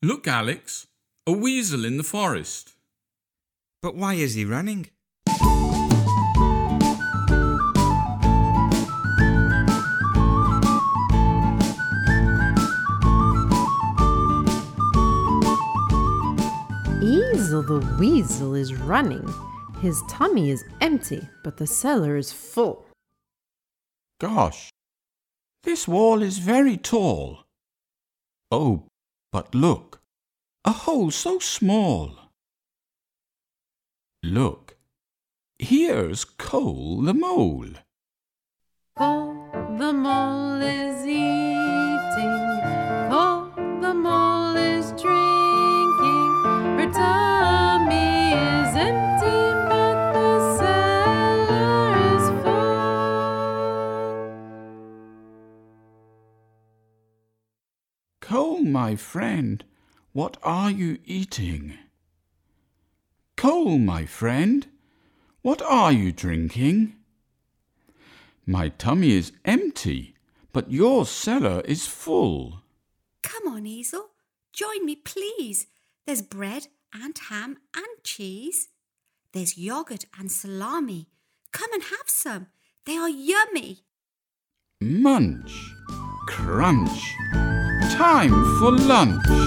Look, Alex, a weasel in the forest. But why is he running? Easel the weasel is running. His tummy is empty, but the cellar is full. Gosh, this wall is very tall. Oh, but look, a hole so small. Look, here's Cole the mole. Cole the mole is eating. Cole the mole is drinking. Her tummy is empty, but the cellar is full. Cole, my friend, what are you eating? Cole, my friend, what are you drinking? My tummy is empty, but your cellar is full. Come on, Easel, join me, please. There's bread and ham and cheese. There's yoghurt and salami. Come and have some. They are yummy. Munch, crunch, time for lunch.